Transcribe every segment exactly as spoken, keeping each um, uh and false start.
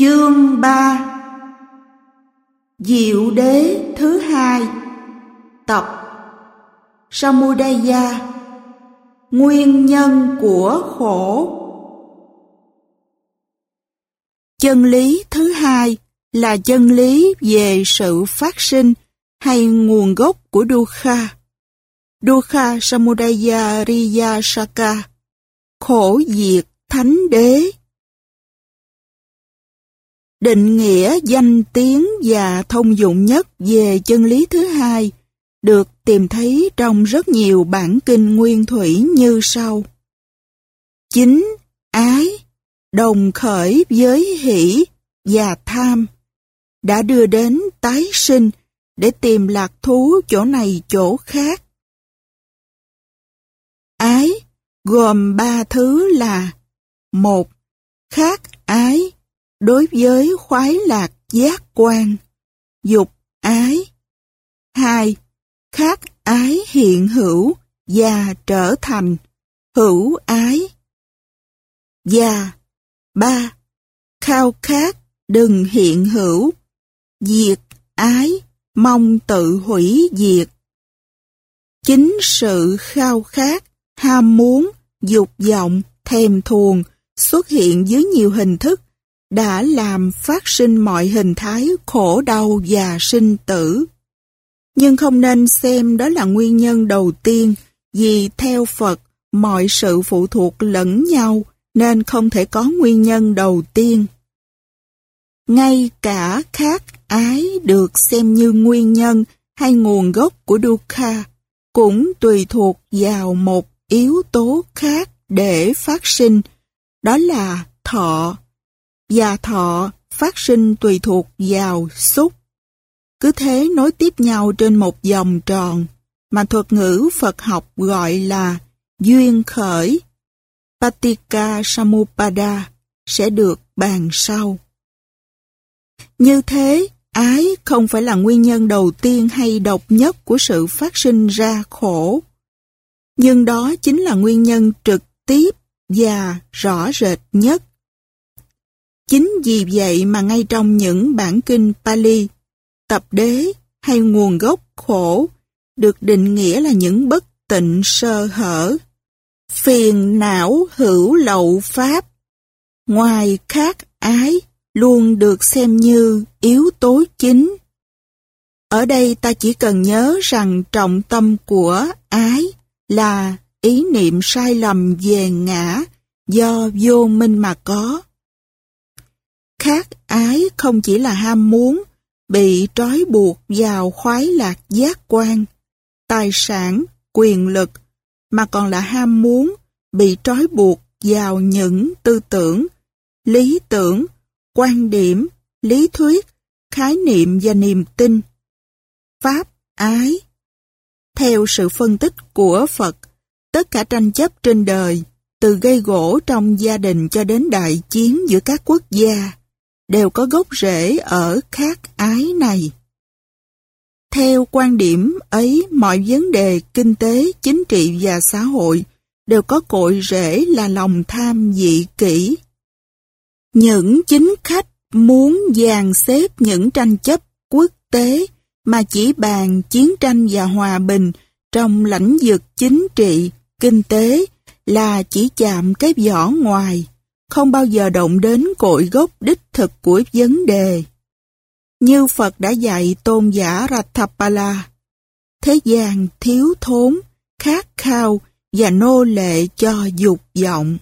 Chương ba. Diệu đế thứ hai. Tập Samudaya. Nguyên nhân của khổ. Chân lý thứ hai là chân lý về sự phát sinh hay nguồn gốc của Dukkha. Dukkha Samudaya Riya Saka. Khổ diệt thánh đế. Định nghĩa danh tiếng và thông dụng nhất về chân lý thứ hai được tìm thấy trong rất nhiều bản kinh nguyên thủy như sau. Chính ái, đồng khởi với hỷ và tham, đã đưa đến tái sinh để tìm lạc thú chỗ này chỗ khác. Ái gồm ba thứ là: một. Khát ái đối với khoái lạc giác quan, dục ái. Hai. Khát ái hiện hữu và trở thành hữu ái. Và ba. Khao khát đừng hiện hữu, diệt ái, mong tự hủy diệt. Chính sự khao khát, ham muốn, dục vọng, thèm thuồng xuất hiện dưới nhiều hình thức đã làm phát sinh mọi hình thái khổ đau và sinh tử. Nhưng không nên xem đó là nguyên nhân đầu tiên, vì theo Phật, mọi sự phụ thuộc lẫn nhau, nên không thể có nguyên nhân đầu tiên. Ngay cả khát ái được xem như nguyên nhân hay nguồn gốc của Dukkha, cũng tùy thuộc vào một yếu tố khác để phát sinh, đó là thọ. Và thọ phát sinh tùy thuộc vào xúc. Cứ thế nối tiếp nhau trên một vòng tròn, mà thuật ngữ Phật học gọi là duyên khởi. Paticca Samuppada sẽ được bàn sau. Như thế, ái không phải là nguyên nhân đầu tiên hay độc nhất của sự phát sinh ra khổ. Nhưng đó chính là nguyên nhân trực tiếp và rõ rệt nhất. Chính vì vậy mà ngay trong những bản kinh Pali, tập đế hay nguồn gốc khổ được định nghĩa là những bất tịnh sơ hở, phiền não hữu lậu pháp, ngoài khát ái luôn được xem như yếu tố chính. Ở đây ta chỉ cần nhớ rằng trọng tâm của ái là ý niệm sai lầm về ngã do vô minh mà có. Khát ái không chỉ là ham muốn, bị trói buộc vào khoái lạc giác quan, tài sản, quyền lực, mà còn là ham muốn, bị trói buộc vào những tư tưởng, lý tưởng, quan điểm, lý thuyết, khái niệm và niềm tin. Pháp ái. Theo sự phân tích của Phật, tất cả tranh chấp trên đời, từ gây gổ trong gia đình cho đến đại chiến giữa các quốc gia, đều có gốc rễ ở khát ái này. Theo quan điểm ấy, mọi vấn đề kinh tế, chính trị và xã hội đều có cội rễ là lòng tham dị kỷ. Những chính khách muốn dàn xếp những tranh chấp quốc tế mà chỉ bàn chiến tranh và hòa bình trong lĩnh vực chính trị, kinh tế là chỉ chạm cái vỏ ngoài, không bao giờ động đến cội gốc đích thực của vấn đề. Như Phật đã dạy tôn giả Ratthapala, thế gian thiếu thốn, khát khao và nô lệ cho dục vọng.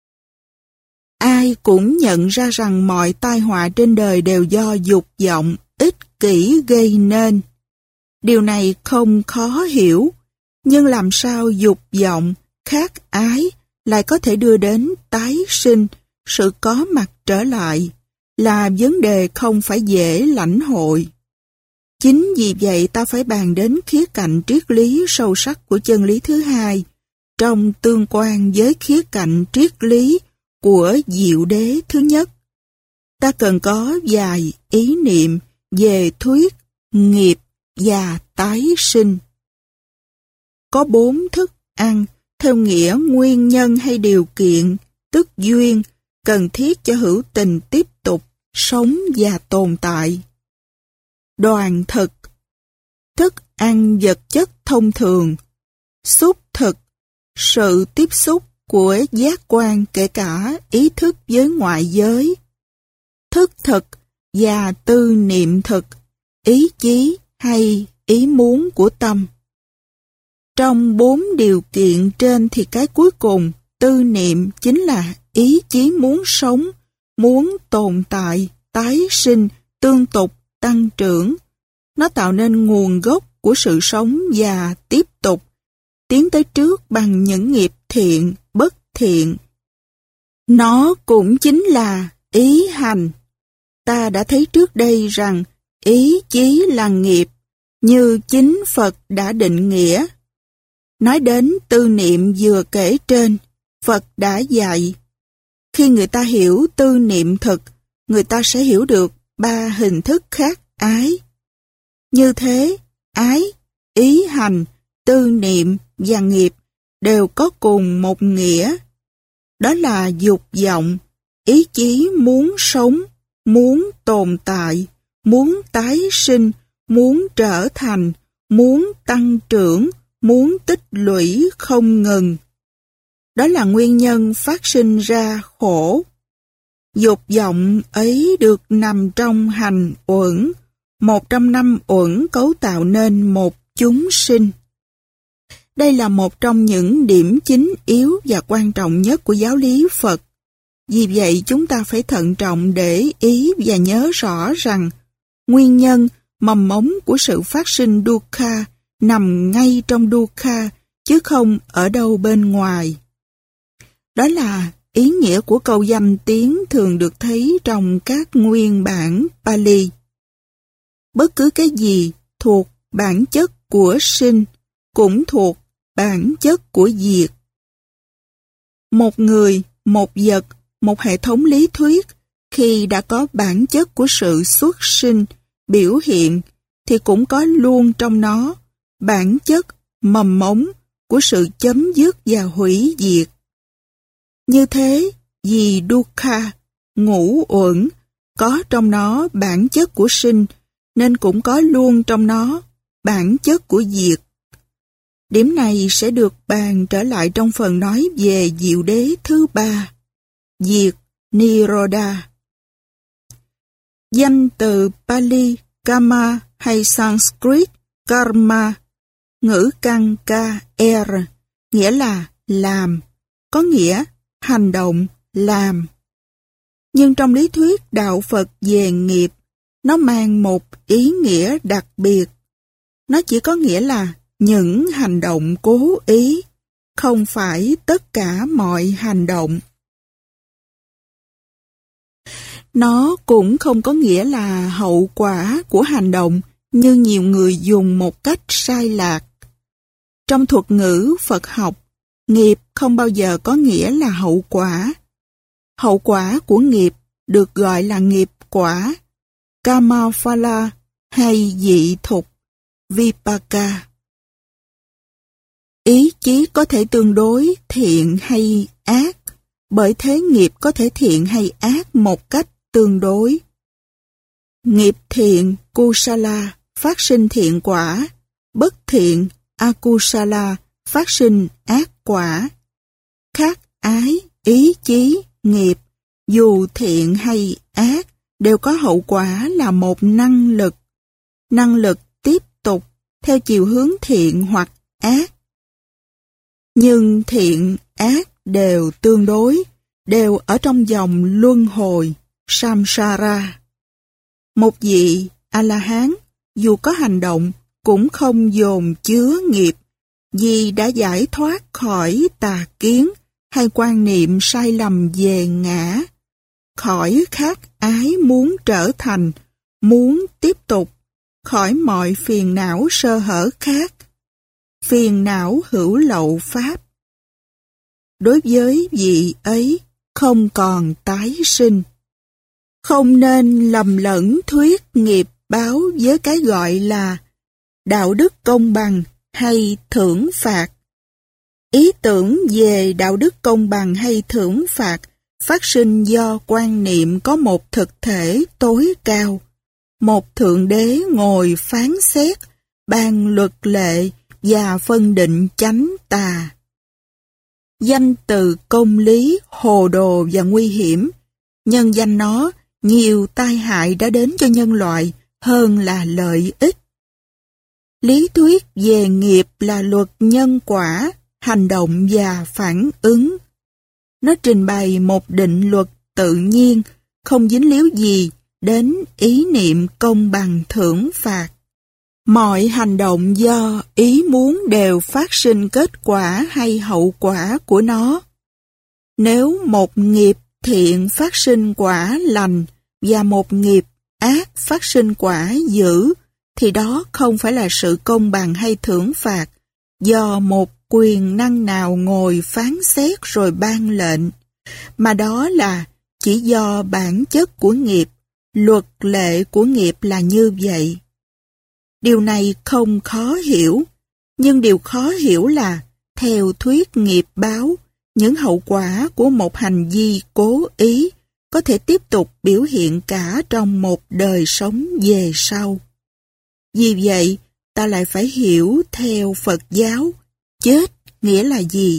Ai cũng nhận ra rằng mọi tai họa trên đời đều do dục vọng, ích kỷ gây nên. Điều này không khó hiểu, nhưng làm sao dục vọng, khát ái lại có thể đưa đến tái sinh, sự có mặt trở lại, là vấn đề không phải dễ lãnh hội. Chính vì vậy ta phải bàn đến khía cạnh triết lý sâu sắc của chân lý thứ hai, trong tương quan với khía cạnh triết lý của diệu đế thứ nhất. Ta cần có vài ý niệm về thuyết, nghiệp và tái sinh. Có bốn thức ăn, theo nghĩa nguyên nhân hay điều kiện, tức duyên, cần thiết cho hữu tình tiếp tục sống và tồn tại. Đoàn thực, thức ăn vật chất thông thường. Xúc thực, sự tiếp xúc của giác quan kể cả ý thức với ngoại giới. Thức thực và tư niệm thực, ý chí hay ý muốn của tâm. Trong bốn điều kiện trên thì cái cuối cùng, tư niệm, chính là ý chí muốn sống, muốn tồn tại, tái sinh, tương tục, tăng trưởng. Nó tạo nên nguồn gốc của sự sống và tiếp tục, tiến tới trước bằng những nghiệp thiện, bất thiện. Nó cũng chính là ý hành. Ta đã thấy trước đây rằng ý chí là nghiệp, như chính Phật đã định nghĩa. Nói đến tư niệm vừa kể trên, Phật đã dạy. Khi người ta hiểu tư niệm thực, người ta sẽ hiểu được ba hình thức khác ái. Như thế, ái, ý hành, tư niệm và nghiệp đều có cùng một nghĩa. Đó là dục vọng, ý chí muốn sống, muốn tồn tại, muốn tái sinh, muốn trở thành, muốn tăng trưởng, muốn tích lũy không ngừng. Đó là nguyên nhân phát sinh ra khổ. Dục vọng ấy được nằm trong hành uẩn, một trong năm uẩn cấu tạo nên một chúng sinh. Đây là một trong những điểm chính yếu và quan trọng nhất của giáo lý Phật. Vì vậy chúng ta phải thận trọng để ý và nhớ rõ rằng nguyên nhân, mầm mống của sự phát sinh dukkha nằm ngay trong dukkha, chứ không ở đâu bên ngoài. Đó là ý nghĩa của câu danh tiếng thường được thấy trong các nguyên bản Pali. Bất cứ cái gì thuộc bản chất của sinh cũng thuộc bản chất của diệt. Một người, một vật, một hệ thống lý thuyết, khi đã có bản chất của sự xuất sinh, biểu hiện, thì cũng có luôn trong nó bản chất, mầm mống của sự chấm dứt và hủy diệt. Như thế, vì dukkha, ngũ uẩn, có trong nó bản chất của sinh, nên cũng có luôn trong nó bản chất của diệt. Điểm này sẽ được bàn trở lại trong phần nói về diệu đế thứ ba, diệt, Nirodha. Danh từ Pali, Kama hay Sanskrit, Karma, ngữ căn K-R, nghĩa là làm, có nghĩa hành động, làm. Nhưng trong lý thuyết đạo Phật về nghiệp, nó mang một ý nghĩa đặc biệt. Nó chỉ có nghĩa là những hành động cố ý, không phải tất cả mọi hành động. Nó cũng không có nghĩa là hậu quả của hành động như nhiều người dùng một cách sai lạc. Trong thuật ngữ Phật học, nghiệp không bao giờ có nghĩa là hậu quả. Hậu quả của nghiệp được gọi là nghiệp quả, Kamaphala hay dị thục, Vipaka. Ý chí có thể tương đối thiện hay ác, bởi thế nghiệp có thể thiện hay ác một cách tương đối. Nghiệp thiện, Kusala, phát sinh thiện quả, bất thiện, Akusala, phát sinh ác quả. Khác ái, ý chí, nghiệp, dù thiện hay ác, đều có hậu quả là một năng lực. Năng lực tiếp tục theo chiều hướng thiện hoặc ác. Nhưng thiện, ác đều tương đối, đều ở trong dòng luân hồi, samsara. Một vị A-la-hán, dù có hành động, cũng không dồn chứa nghiệp, vì đã giải thoát khỏi tà kiến hay quan niệm sai lầm về ngã, khỏi khát ái muốn trở thành, muốn tiếp tục, khỏi mọi phiền não sơ hở khác, phiền não hữu lậu pháp. Đối với vị ấy, không còn tái sinh. Không nên lầm lẫn thuyết nghiệp báo với cái gọi là đạo đức công bằng hay thưởng phạt. Ý tưởng về đạo đức công bằng hay thưởng phạt phát sinh do quan niệm có một thực thể tối cao, một thượng đế ngồi phán xét, ban luật lệ và phân định chánh tà. Danh từ công lý, hồ đồ và nguy hiểm, nhân danh nó, nhiều tai hại đã đến cho nhân loại hơn là lợi ích. Lý thuyết về nghiệp là luật nhân quả, hành động và phản ứng. Nó trình bày một định luật tự nhiên, không dính líu gì đến ý niệm công bằng thưởng phạt. Mọi hành động do ý muốn đều phát sinh kết quả hay hậu quả của nó. Nếu một nghiệp thiện phát sinh quả lành và một nghiệp ác phát sinh quả dữ, thì đó không phải là sự công bằng hay thưởng phạt do một quyền năng nào ngồi phán xét rồi ban lệnh, mà đó là chỉ do bản chất của nghiệp, luật lệ của nghiệp là như vậy. Điều này không khó hiểu, nhưng điều khó hiểu là, theo thuyết nghiệp báo, những hậu quả của một hành vi cố ý có thể tiếp tục biểu hiện cả trong một đời sống về sau. Vì vậy, ta lại phải hiểu theo Phật giáo, chết nghĩa là gì?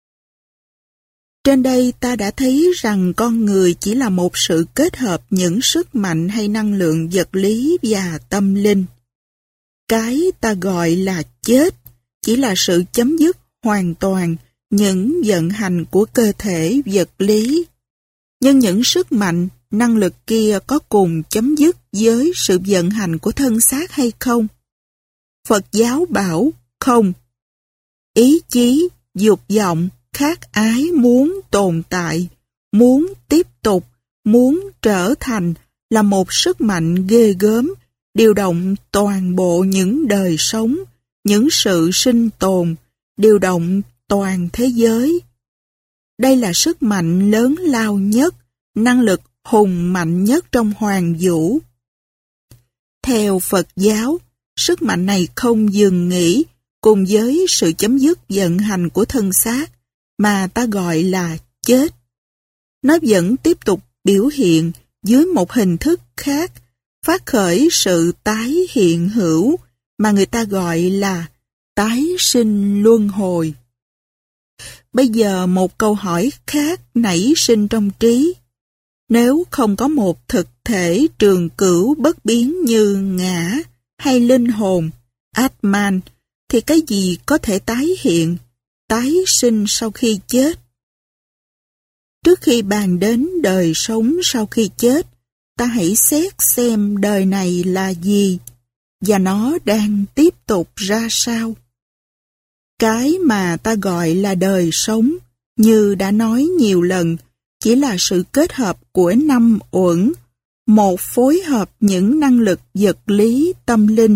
Trên đây ta đã thấy rằng con người chỉ là một sự kết hợp những sức mạnh hay năng lượng vật lý và tâm linh. Cái ta gọi là chết chỉ là sự chấm dứt hoàn toàn những vận hành của cơ thể vật lý. Nhưng những sức mạnh, năng lực kia có cùng chấm dứt với sự vận hành của thân xác hay không? Phật giáo bảo không. Ý chí, dục vọng, khát ái muốn tồn tại, muốn tiếp tục, muốn trở thành là một sức mạnh ghê gớm, điều động toàn bộ những đời sống, những sự sinh tồn, điều động toàn thế giới. Đây là sức mạnh lớn lao nhất, năng lực hùng mạnh nhất trong hoàng vũ. Theo Phật giáo, sức mạnh này không dừng nghỉ cùng với sự chấm dứt vận hành của thân xác mà ta gọi là chết. Nó vẫn tiếp tục biểu hiện dưới một hình thức khác, phát khởi sự tái hiện hữu mà người ta gọi là tái sinh luân hồi. Bây giờ một câu hỏi khác nảy sinh trong trí. Nếu không có một thực thể trường cửu bất biến như ngã hay linh hồn, Atman, thì cái gì có thể tái hiện, tái sinh sau khi chết? Trước khi bàn đến đời sống sau khi chết, ta hãy xét xem đời này là gì và nó đang tiếp tục ra sao. Cái mà ta gọi là đời sống, như đã nói nhiều lần, chỉ là sự kết hợp của năm uẩn, một phối hợp những năng lực vật lý tâm linh.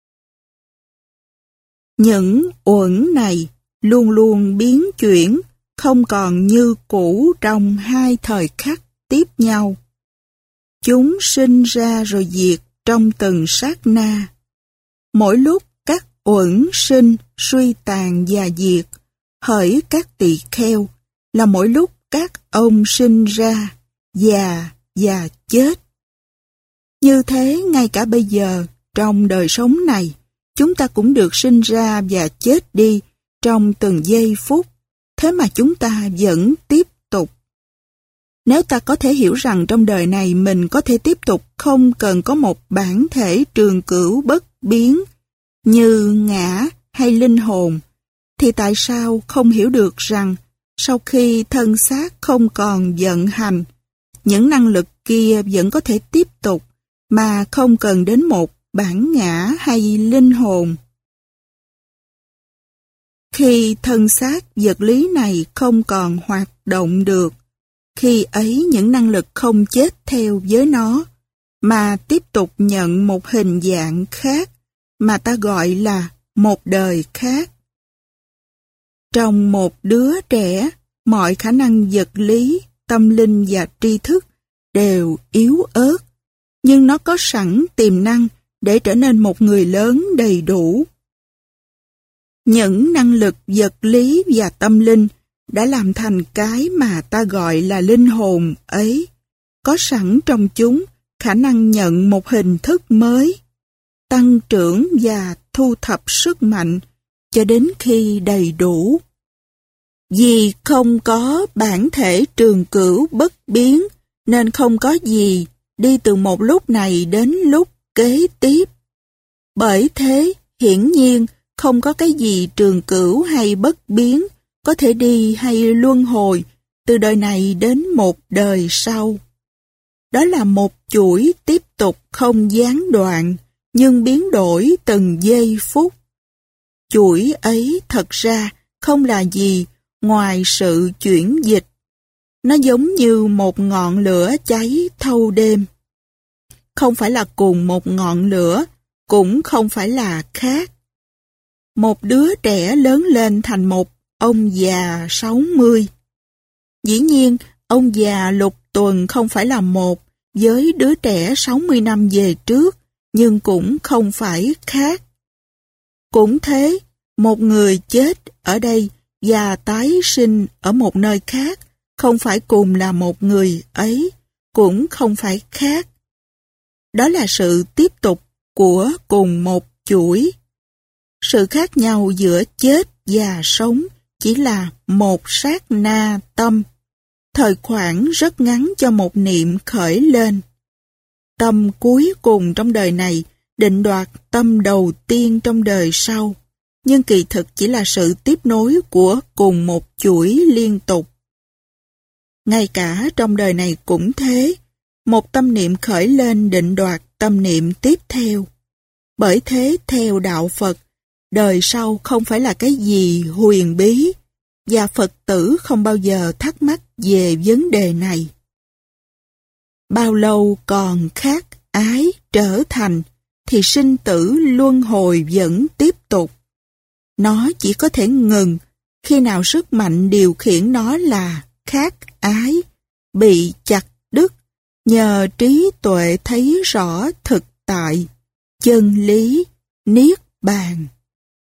Những uẩn này luôn luôn biến chuyển, không còn như cũ trong hai thời khắc tiếp nhau. Chúng sinh ra rồi diệt trong từng sát na. Mỗi lúc các uẩn sinh, suy tàn và diệt, hỡi các tỳ kheo, là mỗi lúc các ông sinh ra, già và chết. Như thế, ngay cả bây giờ, trong đời sống này, chúng ta cũng được sinh ra và chết đi trong từng giây phút, thế mà chúng ta vẫn tiếp tục. Nếu ta có thể hiểu rằng trong đời này mình có thể tiếp tục không cần có một bản thể trường cửu bất biến như ngã hay linh hồn, thì tại sao không hiểu được rằng sau khi thân xác không còn vận hành, những năng lực kia vẫn có thể tiếp tục mà không cần đến một bản ngã hay linh hồn? Khi thân xác vật lý này không còn hoạt động được, khi ấy những năng lực không chết theo với nó, mà tiếp tục nhận một hình dạng khác mà ta gọi là một đời khác. Trong một đứa trẻ, mọi khả năng vật lý, tâm linh và tri thức đều yếu ớt, nhưng nó có sẵn tiềm năng để trở nên một người lớn đầy đủ. Những năng lực vật lý và tâm linh đã làm thành cái mà ta gọi là linh hồn ấy, có sẵn trong chúng khả năng nhận một hình thức mới, tăng trưởng và thu thập sức mạnh cho đến khi đầy đủ. Vì không có bản thể trường cửu bất biến, nên không có gì đi từ một lúc này đến lúc kế tiếp. Bởi thế, hiển nhiên, không có cái gì trường cửu hay bất biến, có thể đi hay luân hồi từ đời này đến một đời sau. Đó là một chuỗi tiếp tục không gián đoạn, nhưng biến đổi từng giây phút. Chuỗi ấy thật ra không là gì ngoài sự chuyển dịch. Nó giống như một ngọn lửa cháy thâu đêm. Không phải là cùng một ngọn lửa, cũng không phải là khác. Một đứa trẻ lớn lên thành một ông già sáu mươi. Dĩ nhiên, ông già Lục Tuần không phải là một với đứa trẻ sáu mươi năm về trước, nhưng cũng không phải khác. Cũng thế, một người chết ở đây và tái sinh ở một nơi khác, không phải cùng là một người ấy, cũng không phải khác. Đó là sự tiếp tục của cùng một chuỗi. Sự khác nhau giữa chết và sống chỉ là một sát na tâm, thời khoảng rất ngắn cho một niệm khởi lên. Tâm cuối cùng trong đời này định đoạt tâm đầu tiên trong đời sau, nhưng kỳ thực chỉ là sự tiếp nối của cùng một chuỗi liên tục. Ngay cả trong đời này cũng thế, một tâm niệm khởi lên định đoạt tâm niệm tiếp theo. Bởi thế, theo đạo Phật, đời sau không phải là cái gì huyền bí, và Phật tử không bao giờ thắc mắc về vấn đề này. Bao lâu còn khác ái trở thành, thì sinh tử luân hồi vẫn tiếp tục. Nó chỉ có thể ngừng khi nào sức mạnh điều khiển nó là khác ái, bị chặt đứt, nhờ trí tuệ thấy rõ thực tại, chân lý, niết bàn.